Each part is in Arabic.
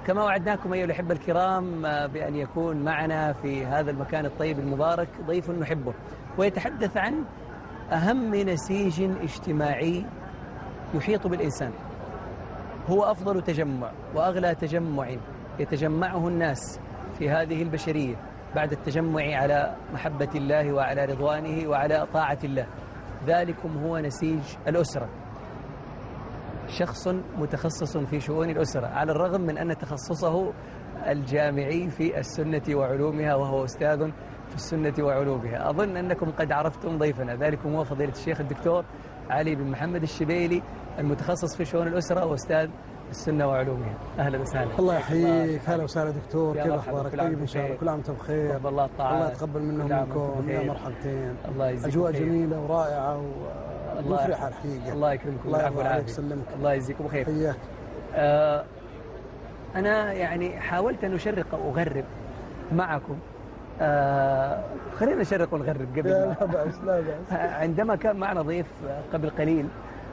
كما وعدناكم أيها الأحبة الكرام بأن يكون معنا في هذا المكان الطيب المبارك ضيف نحبه، ويتحدث عن أهم نسيج اجتماعي يحيط بالإنسان. هو أفضل تجمع وأغلى تجمع يتجمعه الناس في هذه البشرية بعد التجمع على محبة الله وعلى رضوانه وعلى طاعة الله. ذلكم هو نسيج الأسرة. شخص متخصص في شؤون الأسرة، على الرغم من أن تخصصه الجامعي في السنة وعلومها، وهو أستاذ في السنة وعلومها. أظن أنكم قد عرفتم ضيفنا، ذلكم هو فضيلة الشيخ الدكتور علي بن محمد الشبيلي، المتخصص في شؤون الأسرة وأستاذ السنة وعلومها. أهلا وسهلا. الله يحييك. هلا وسهلا دكتور، كيف أخبارك؟ طيب إن شاء الله، كل عام وأنتم بخير. الله الله يتقبل منا ومنكم. يا مرحبتين. الله يجزيك أجواء جميلة ورائعة ومفرحة الحقيقة. الله يكرمكم. الله يرضى عليك ويسلمك. الله يجزيكم بخير. حياك. أنا يعني حاولت أن أشرق وأغرب معكم. خلينا نشرق ونغرب قبل. لا بأس لا بأس. عندما كان معنا ضيف قبل قليل،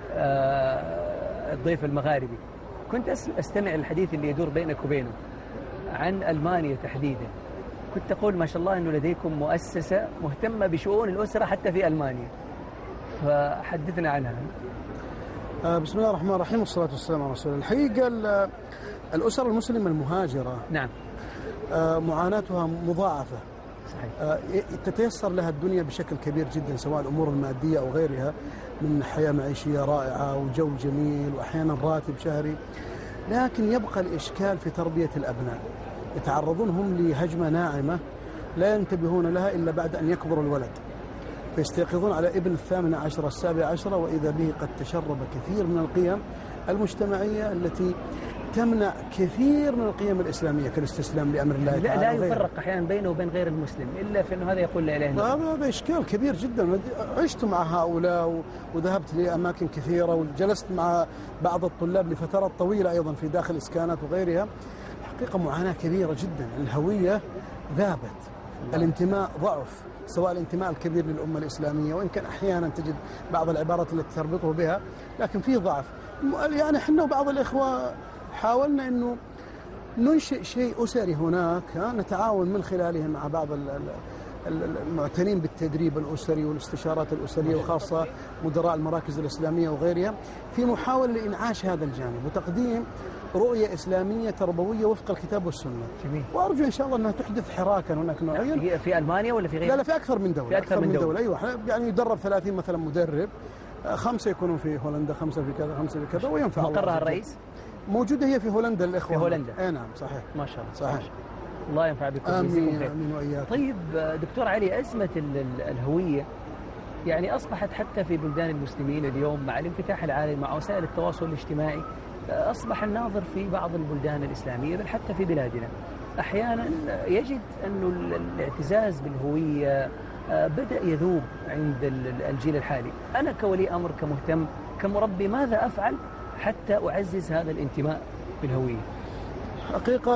الضيف المغاربي، كنت أستمع الحديث اللي يدور بينك وبينه عن ألمانيا تحديدا. كنت أقول ما شاء الله أنه لديكم مؤسسة مهتمة بشؤون الأسرة حتى في ألمانيا، فحدثنا عنها. بسم الله الرحمن الرحيم، والصلاة والسلام على رسول الله. الحقيقة الأسر المسلمة المهاجرة نعم معاناتها مضاعفة. صحيح. تتيسر لها الدنيا بشكل كبير جدا، سواء الأمور المادية أو غيرها، من حياة معيشية رائعة وجو جميل وأحيانا راتب شهري، لكن يبقى الإشكال في تربية الأبناء. يتعرضون هم لهجمة ناعمة لا ينتبهون لها إلا بعد أن يكبر الولد، فيستيقظون على ابن 18 17 وإذا به قد تشرب كثير من القيم المجتمعية التي تمنع كثير من القيم الإسلامية كالاستسلام لأمر الله تعالى. لا يفرق أحيانا بينه وبين غير المسلم إلا في أنه هذا يقول لا إله إلا الله. هذا إشكال كبير جدا. عشت مع هؤلاء وذهبت لأماكن كثيرة وجلست مع بعض الطلاب لفترات طويلة أيضا في داخل إسكانات وغيرها. حقيقة معاناة كبيرة جدا. الهوية ذابت، الانتماء ضعف، سواء الانتماء الكبير للأمة الإسلامية، وإن كان أحيانا تجد بعض العبارات التي تربطه بها، لكن فيه ضعف. يعني احنا وبعض الإخوة حاولنا أنه ننشئ شيء أسري هناك، نتعاون من خلاله مع بعض المعتنين بالتدريب الأسري والاستشارات الأسرية، وخاصة مدراء المراكز الإسلامية وغيرها، في محاولة لإنعاش هذا الجانب وتقديم رؤية إسلامية تربوية وفق الكتاب والسنة. جميل. وأرجو إن شاء الله أنها تحدث حراكا هناك نوعيا. في ألمانيا ولا في غيرها؟ لا في أكثر من دولة. في أكثر من دولة. أيوة، يعني يدرب 30 مثلا مدرب، 5 يكونون في هولندا، 5 في كذا، 5 في كذا، وينفع. مقرها الرئيس موجودة هي في هولندا الإخوة. في هولندا. أي نعم صحيح. ما شاء الله. صحيح. الله ينفع بكم. آمين آمين وإياك. طيب دكتور علي، أزمة الهوية يعني أصبحت حتى في بلدان المسلمين اليوم مع الانفتاح العالمي مع وسائل التواصل الاجتماعي. أصبح الناظر في بعض البلدان الإسلامية بل حتى في بلادنا أحيانا يجد أن الاعتزاز بالهوية بدأ يذوب عند الجيل الحالي. أنا كولي أمر كمهتم كمربي ماذا أفعل حتى أعزز هذا الانتماء بالهوية؟ حقيقة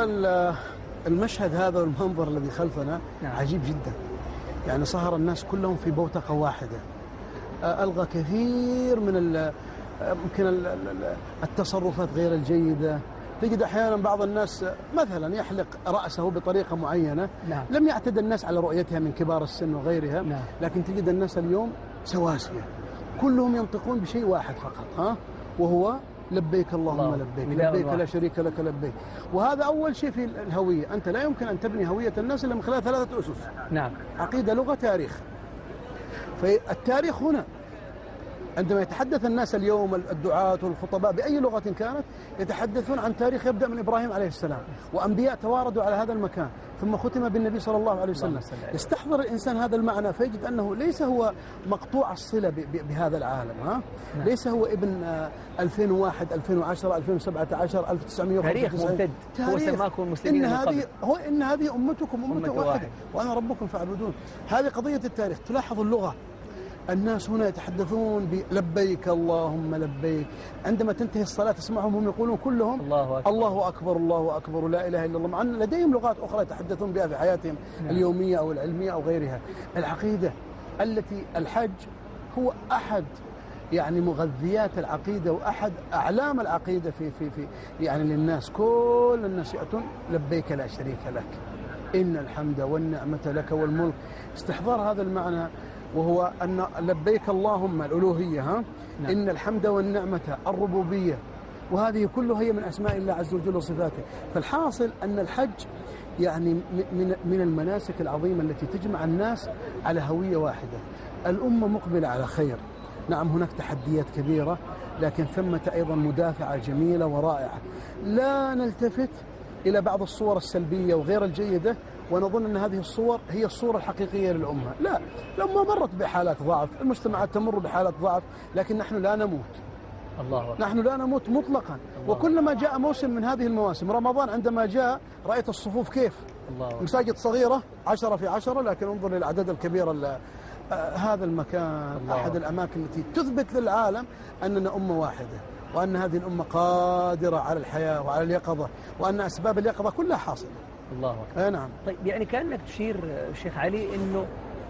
المشهد هذا والمنظر الذي خلفنا نعم. عجيب جدا. يعني صهر الناس كلهم في بوتقة واحدة، ألغى كثير من ممكن التصرفات غير الجيدة. تجد أحيانا بعض الناس مثلا يحلق رأسه بطريقة معينة. نعم. لم يعتد الناس على رؤيتها من كبار السن وغيرها. نعم. لكن تجد الناس اليوم سواسية، كلهم ينطقون بشيء واحد فقط، وهو لبيك اللهم لبيك، لبيك لا شريك لك لبيك. وهذا أول شيء في الهوية. أنت لا يمكن أن تبني هوية الناس إلا من خلال 3 أسس. نعم. عقيدة، لغة، تاريخ. فالتاريخ هنا عندما يتحدث الناس اليوم الدعاة والخطباء بأي لغة كانت يتحدثون عن تاريخ يبدأ من إبراهيم عليه السلام، وأنبياء تواردوا على هذا المكان ثم ختم بالنبي صلى الله عليه وسلم. يستحضر الإنسان هذا المعنى فيجد أنه ليس هو مقطوع الصلة بهذا العالم. نعم. ليس هو ابن 2001 2010 2017 1995. تاريخ ممتد. هو سماكم المسلمين إن هذه أمتكم أمة واحدة وأنا ربكم فاعبدون. هذه قضية التاريخ. تلاحظ اللغة، الناس هنا يتحدثون بلبيك اللهم لبيك. عندما تنتهي الصلاة تسمعهم هم يقولون كلهم الله أكبر الله أكبر الله أكبر لا إله إلا الله، مع أن لديهم لغات أخرى يتحدثون بها في حياتهم اليومية أو العلمية أو غيرها. العقيدة التي الحج هو أحد يعني مغذيات العقيدة وأحد أعلام العقيدة في يعني للناس. كل الناس يأتون لبيك لا شريك لك، إن الحمد والنعمة لك والملك. استحضار هذا المعنى، وهو أن لبيك اللهم الألوهية، ها؟ نعم. إن الحمد والنعمة الربوبية، وهذه كلها هي من أسماء الله عز وجل وصفاته. فالحاصل أن الحج يعني من المناسك العظيمة التي تجمع الناس على هوية واحدة. الأمة مقبلة على خير، نعم هناك تحديات كبيرة، لكن ثمة أيضا مدافعة جميلة ورائعة. لا نلتفت إلى بعض الصور السلبية وغير الجيدة ونظن أن هذه الصور هي الصورة الحقيقية للأمة. لا، الأمة مرت بحالات ضعف، المجتمعات تمر بحالات ضعف، لكن نحن لا نموت. الله أكبر. نحن لا نموت مطلقا. وكلما جاء موسم من هذه المواسم، رمضان عندما جاء رأيت الصفوف كيف، مساجد صغيرة 10 في 10، لكن انظر للأعداد الكبيرة. هذا المكان أحد الأماكن التي تثبت للعالم أننا أمة واحدة، وأن هذه الأمة قادرة على الحياة وعلى اليقظة، وأن أسباب اليقظة كلها حاصلة. الله أكبر. نعم. طيب يعني كأنك تشير شيخ علي أنه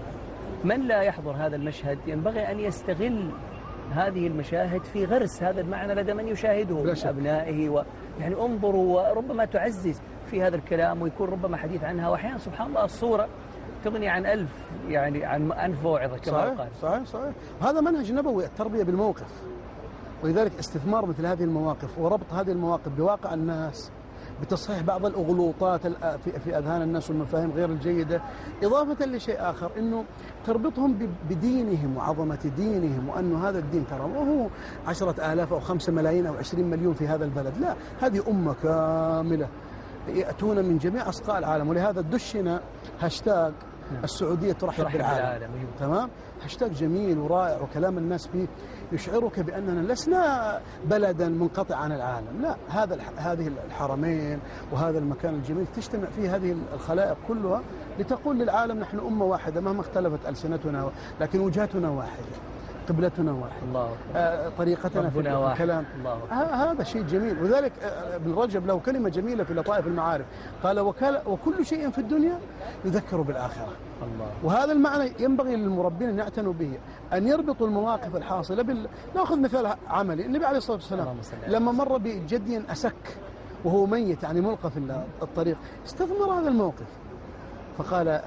من لا يحضر هذا المشهد ينبغي أن يستغل هذه المشاهد في غرس هذا المعنى لدى من يشاهده من أبنائه، يعني انظروا، وربما تعزز في هذا الكلام ويكون ربما حديث عنها، وأحيانا سبحان الله الصورة تغني عن ألف، يعني عن ألف موعظة كما قال. صحيح. هذا منهج نبوي، التربية بالموقف، ولذلك استثمار مثل هذه المواقف وربط هذه المواقف بواقع الناس، بتصحيح بعض الأغلوطات في أذهان الناس والمفاهيم غير الجيدة، إضافة لشيء آخر أنه تربطهم بدينهم وعظمة دينهم، وأنه هذا الدين ترى وهو 10,000 أو 5 ملايين أو 20 مليون في هذا البلد، لا، هذه أمة كاملة يأتون من جميع أصقاع العالم. ولهذا دشنا هاشتاج السعودية ترحب بالعالم. تمام، هاشتاج جميل ورائع، وكلام الناس فيه يشعرك بأننا لسنا بلدا منقطع عن العالم، لا، هذه الحرمين وهذا المكان الجميل تجتمع فيه هذه الخلائق كلها لتقول للعالم نحن أمة واحدة مهما اختلفت ألسنتنا، لكن وجهتنا واحدة، قبلتنا واحد، الله طريقتنا في الكلام. هذا شيء جميل. وذلك ابن رجب له كلمة جميلة في لطائف المعارف، قال وكل شيء في الدنيا يذكر بالآخرة. الله. وهذا المعنى ينبغي للمربين أن يعتنوا به، أن يربطوا المواقف الحاصلة نأخذ مثال عملي. النبي عليه الصلاة والسلام لما مر بجدي أسك وهو ميت، يعني ملقى في الطريق، استثمر هذا الموقف فقال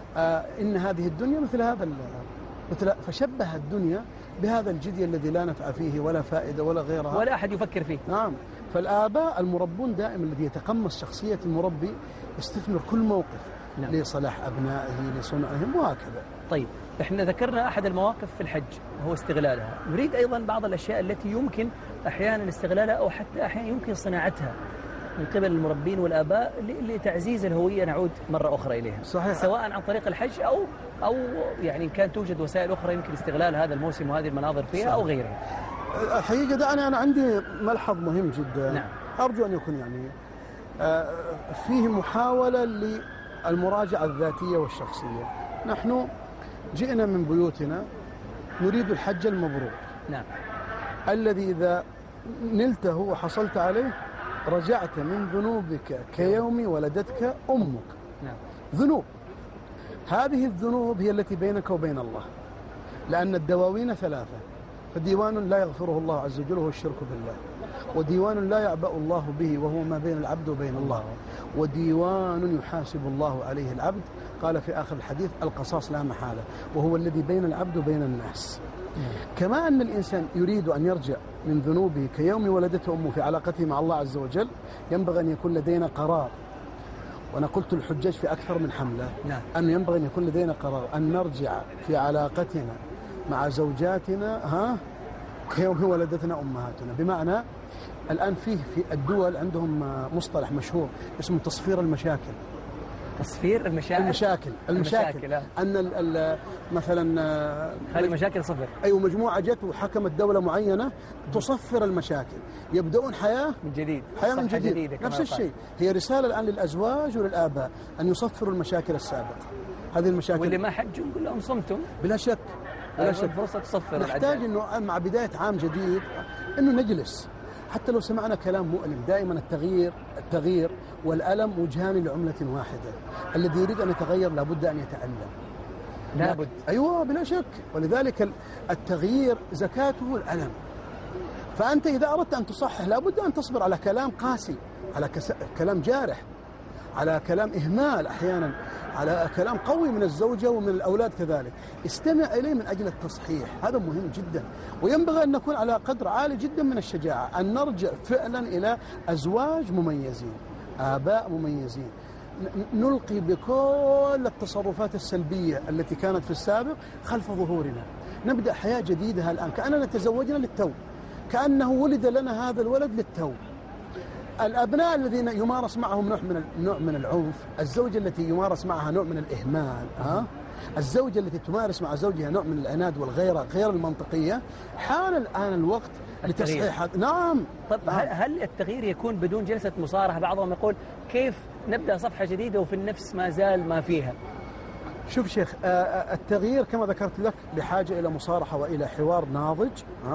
إن هذه الدنيا مثل هذا فشبه الدنيا بهذا الجدي الذي لا نفع فيه ولا فائدة ولا غيرها ولا أحد يفكر فيه. نعم. فالآباء المربون دائما الذي يتقمص شخصية المربي يستثمر كل موقف لصلاح أبنائه لصنعهم وهكذا. طيب احنا ذكرنا أحد المواقف في الحج وهو استغلالها، نريد أيضا بعض الأشياء التي يمكن أحيانا استغلالها أو حتى أحيانا يمكن صناعتها من قبل المربين والآباء لتعزيز الهوية. نعود مرة أخرى إليها. صحيح. سواء عن طريق الحج أو يعني كان توجد وسائل أخرى يمكن استغلال هذا الموسم وهذه المناظر فيها. صحيح. أو غيرها. الحقيقة ده أنا عندي ملحظ مهم جدا. نعم. أرجو أن يكون يعني فيه محاولة للمراجعة الذاتية والشخصية. نحن جئنا من بيوتنا نريد الحج المبرور. نعم. الذي إذا نلته وحصلت عليه رجعت من ذنوبك كيوم ولدتك أمك. نعم. ذنوب، هذه الذنوب هي التي بينك وبين الله، لأن الدواوين 3، فديوان لا يغفره الله عز وجل وهو الشرك بالله، وديوان لا يعبأ الله به وهو ما بين العبد وبين الله، وديوان يحاسب الله عليه العبد، قال في آخر الحديث القصاص لا محالة، وهو الذي بين العبد وبين الناس. كما أن الإنسان يريد أن يرجع من ذنوبه كيوم ولدته أمه في علاقته مع الله عز وجل، ينبغي أن يكون لدينا قرار. وأنا قلت الحجاج في أكثر من حملة أن ينبغي أن يكون لدينا قرار أن نرجع في علاقتنا مع زوجاتنا كيوم ولدتنا أمهاتنا. بمعنى الآن في الدول عندهم مصطلح مشهور اسمه تصفير المشاكل. تصفير المشاكل. أن مثلا هذه المشاكل صفر. أيوة، مجموعة جت وحكمت دولة معينة تصفر المشاكل، يبدأون حياة من جديد، حياة من جديد. نفس الشيء، هي رسالة الآن للأزواج وللآباء أن يصفروا المشاكل السابقة. هذه المشاكل واللي ما حجوا نقول لهم صمتم. بلا شك فرصة تصفر. نحتاج إنه مع بداية عام جديد إنه نجلس، حتى لو سمعنا كلام مؤلم. دائما التغيير والألم وجهان لعملة واحدة. الذي يريد أن يتغير لابد أن يتألم. لابد. أيوة بلا شك. ولذلك التغيير زكاته الألم. فأنت إذا أردت أن تصحح لابد أن تصبر على كلام قاسي، على كلام جارح، على كلام إهمال أحيانا، على كلام قوي من الزوجة ومن الأولاد كذلك. استمع إليه من أجل التصحيح، هذا مهم جدا. وينبغي أن نكون على قدر عالي جدا من الشجاعة، أن نرجع فعلا إلى أزواج مميزين، آباء مميزين، نلقي بكل التصرفات السلبية التي كانت في السابق خلف ظهورنا، نبدأ حياة جديدة الآن، كأننا تزوجنا للتو، كأنه ولد لنا هذا الولد للتو. الأبناء الذين يمارس معهم نوع من العنف، الزوجة التي يمارس معها نوع من الإهمال، الزوجة التي تمارس مع زوجها نوع من العناد والغيرة غير المنطقية، حان الآن الوقت لتصحيح. نعم. طب هل التغيير يكون بدون جلسة مصارحة؟ بعضهم يقول كيف نبدأ صفحة جديدة وفي النفس ما زال ما فيها. شوف شيخ، التغيير كما ذكرت لك بحاجة إلى مصارحة وإلى حوار ناضج،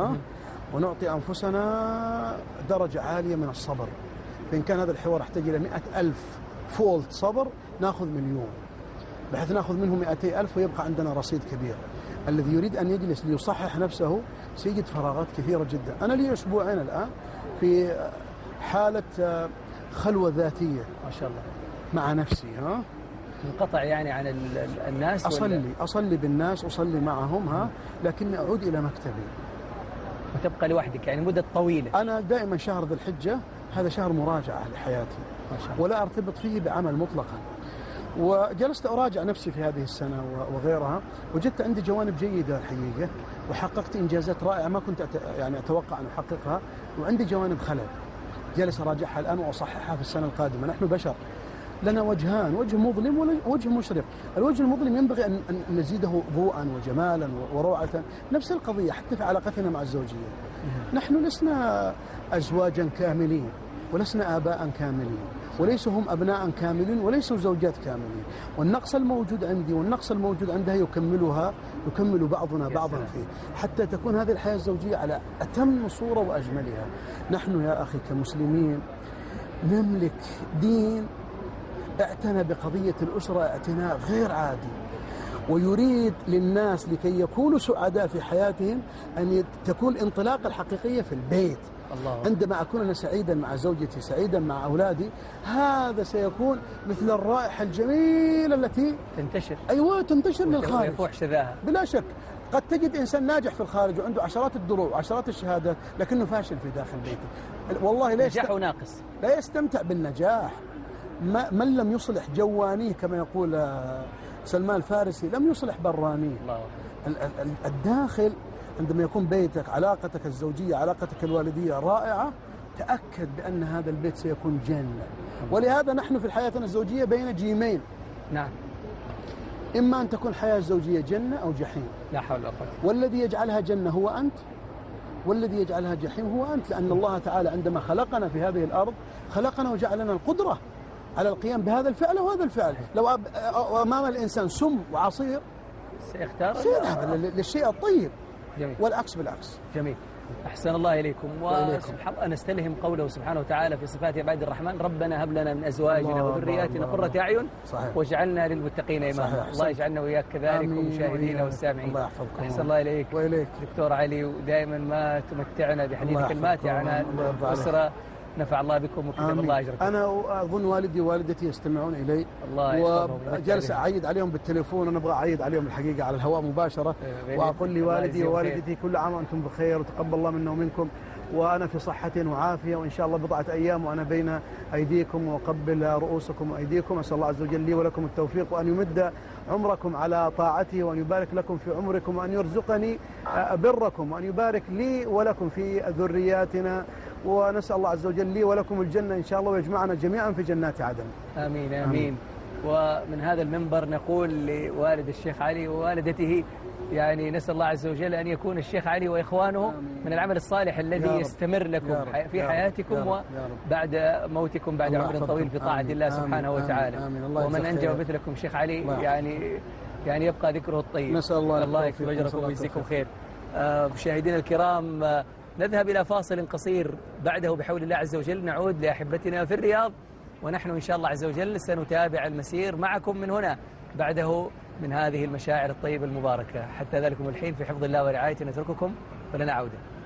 ونعطي أنفسنا درجة عالية من الصبر. فإن كان هذا الحوار يحتاج إلى 100,000 فولت صبر، نأخذ مليون، بحيث نأخذ منه 200,000 ويبقى عندنا رصيد كبير. الذي يريد أن يجلس ليصحح نفسه سيجد فراغات كثيرة جدا. أنا لي أسبوعين الآن في حالة خلوة ذاتية ما شاء الله مع نفسي. منقطع يعني عن الناس؟ أصلي بالناس، أصلي معهم، لكني أعود إلى مكتبي. وتبقى لوحدك يعني مدة طويلة؟ أنا دائما شهر ذي الحجة هذا شهر مراجعة لحياتي، ما شاء الله. ولا أرتبط فيه بعمل مطلقا. وجلست أراجع نفسي في هذه السنة وغيرها، وجدت عندي جوانب جيدة الحقيقة، وحققت إنجازات رائعة ما كنت أتوقع أن أحققها، وعندي جوانب خلل جالس أراجعها الآن وأصححها في السنة القادمة. نحن بشر، لنا وجهان، وجه مظلم ووجه مشرق. الوجه المظلم ينبغي أن نزيده ضوءا وجمالا وروعة. نفس القضية حتى في علاقتنا مع الزوجية، نحن لسنا أزواجا كاملين، ولسنا آباء كاملين، وليسوا هم أبناء كاملين، وليسوا زوجات كاملين. والنقص الموجود عندي والنقص الموجود عندها يكمل بعضنا بعضا فيه، حتى تكون هذه الحياة الزوجية على أتم صورة وأجملها. نحن يا أخي كمسلمين نملك دين اعتنى بقضية الأسرة اعتناء غير عادي، ويريد للناس لكي يكونوا سعداء في حياتهم أن تكون الانطلاقة الحقيقية في البيت. الله. عندما أكون أنا سعيدا مع زوجتي، سعيدا مع أولادي، هذا سيكون مثل الرائحة الجميلة التي تنتشر. أيوة تنتشر للخارج، ويفوح شذاها. بلا شك. قد تجد إنسان ناجح في الخارج وعنده عشرات الدروع وعشرات الشهادات، لكنه فاشل في داخل بيته. والله نجاح وناقص، لا يستمتع بالنجاح. من لم يصلح جوانيه كما يقول سلمان الفارسي لم يصلح برانيه. الداخل عندما يكون بيتك، علاقتك الزوجية، علاقتك الوالدية رائعة، تأكد بأن هذا البيت سيكون جنة. ولهذا نحن في حياتنا الزوجية بين جيمين. نعم. إما أن تكون حياة زوجية جنة أو جحيم. لا حول ولا قوة. والذي يجعلها جنة هو أنت، والذي يجعلها جحيم هو أنت، لأن الله تعالى عندما خلقنا في هذه الأرض خلقنا وجعلنا القدرة على القيام بهذا الفعل وهذا الفعل. لو أمام الإنسان سم وعصير سيذهب للشيء الطيب. جميل. والعكس بالعكس. جميل. أحسن الله إليكم. وسبحان الله نستلهم قوله سبحانه وتعالى في صفات عباد الرحمن: ربنا هب لنا من أزواجنا وذرياتنا قرة أعين واجعلنا للمتقين إماما. الله يجعلنا وإياك كذلك ومشاهدينا والسامعين. الله يحفظكم. أحسن الله إليك وإليك دكتور علي، ودائما ما تمتعنا بحديثك الماتع عن الأسرة. نفع الله بكم وكتب الله أجركم. أنا أظن والدي ووالدتي يستمعون إلي، وجالس أعيد عليهم بالتليفون، أنا أبغى أعيد عليهم الحقيقة على الهواء مباشرة، وأقول لوالدي ووالدتي كل عام وأنتم بخير وتقبل الله منا ومنكم، وأنا في صحة وعافية، وإن شاء الله بضعة أيام وأنا بين أيديكم وأقبل رؤوسكم وأيديكم. أسأل الله عز وجل لي ولكم التوفيق، وأن يمد عمركم على طاعته، وأن يبارك لكم في عمركم، وأن يرزقني بركم، وأن يبارك لي ولكم في ذرياتنا، ونسأل الله عز وجل لي ولكم الجنة إن شاء الله، ويجمعنا جميعا في جنات عدن. آمين آمين. ومن هذا المنبر نقول لوالد الشيخ علي ووالدته، يعني نسأل الله عز وجل أن يكون الشيخ علي وإخوانه من العمل الصالح الذي يستمر لكم في حياتكم وبعد موتكم بعد عمر طويل في طاعة الله سبحانه وتعالى. ومن أنجب مثلكم الشيخ علي يعني يبقى ذكره الطيب. نسأل الله يكتب أجركم ويجزيكم خير. مشاهدينا الكرام، نذهب إلى فاصل قصير، بعده بحول الله عز وجل نعود لأحبتنا في الرياض، ونحن إن شاء الله عز وجل سنتابع المسير معكم من هنا بعده من هذه المشاعر الطيبة المباركة. حتى ذلكم الحين في حفظ الله ورعايته نترككم، فلنا عودة.